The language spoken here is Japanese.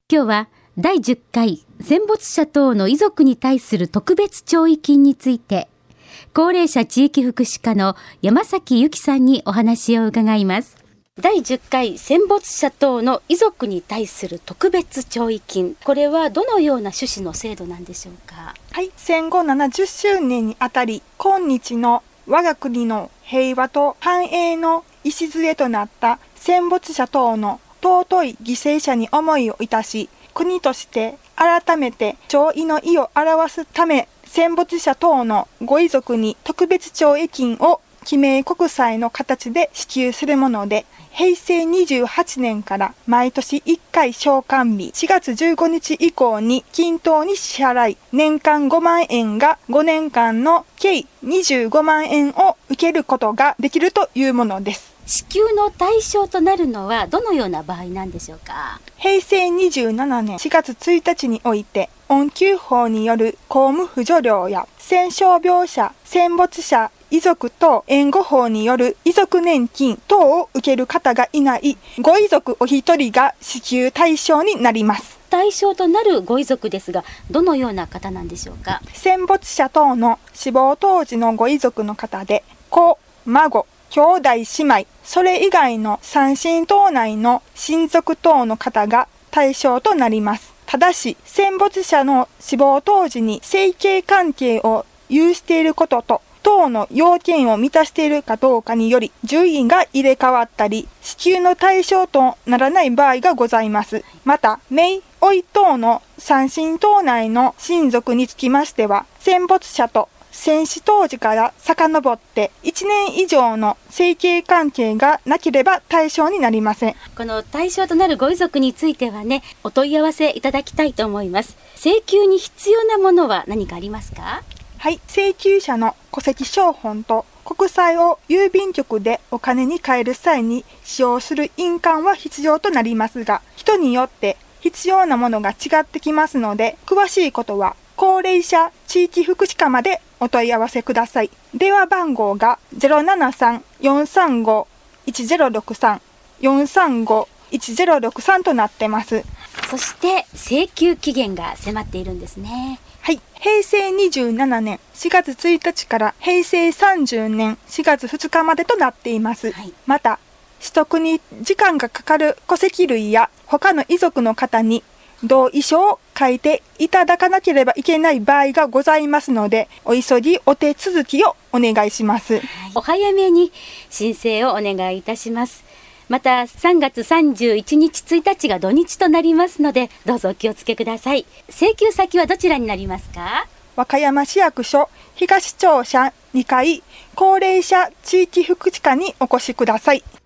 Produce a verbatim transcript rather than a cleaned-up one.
今日はだいじゅっかい戦没者等の遺族に対する特別弔慰金について、高齢者地域福祉課の山崎由紀さんにお話を伺います。だいじゅっかい戦没者等の遺族に対する特別弔慰金、これはどのような趣旨の制度なんでしょうか。 はい、戦後ななじゅっしゅうねんにあたり、今日の我が国の平和と繁栄の礎となった戦没者等の尊い犠牲者に思いをいたし、国として改めて弔意の意を表すため、戦没者等のご遺族に特別弔慰金を記名国債の形で支給するもので、へいせいにじゅうはちねんから毎年いっかい償還日しがつじゅうごにち以降に均等に支払い、年間ごまんえんがごねんかんの計にじゅうごまんえんを受けることができるというものです。 支給の対象となるのはどのような場合なんでしょうか。 へいせいにじゅうななねんしがつついたちにおいて、恩給法による公務扶助料や戦傷病者、戦没者遺族等援護法による遺族年金等を受ける方がいないご遺族お一人が支給対象になります。 対象となるご遺族ですが、どのような方なんでしょうか。 戦没者等の死亡当時のご遺族の方で、子、孫、兄弟姉妹、それ以外の三親等内の親族等の方が対象となります。ただし、戦没者の死亡当時に生計関係を有していることと、等の要件を満たしているかどうかにより、順位が入れ替わったり、支給の対象とならない場合がございます。また、姪、甥等の三親等内の親族につきましては、戦没者と戦死当時から遡っていちねん以上の生計関係がなければ対象になりません。 この対象となるご遺族についてはね、お問い合わせいただきたいと思います。請求に必要なものは何かありますか。 はい、請求者の戸籍抄本と国債を郵便局でお金に換える際に使用する印鑑は必要となりますが、人によって必要なものが違ってきますので、詳しいことは高齢者地域福祉課までお問い合わせください。電話番号が ゼロななさん よんさんご いちゼロろくさん よんさんご いちゼロろくさんとなってます。 そして請求期限が迫っているんですね。 はい、へいせいにじゅうななねんしがつついたちからへいせいさんじゅうねんしがつふつかまでとなっています。はい、また、取得に時間がかかる戸籍類や他の遺族の方に同意書を書いていただかなければいけない場合がございますので、お急ぎお手続きをお願いします。はい、 お早めに申請をお願いいたします。またさんがつさんじゅういちにちついたちが土日となりますので、どうぞお気をつけください。請求先はどちらになりますか。 和歌山市役所東庁舎にかい高齢者地域福祉課にお越しください。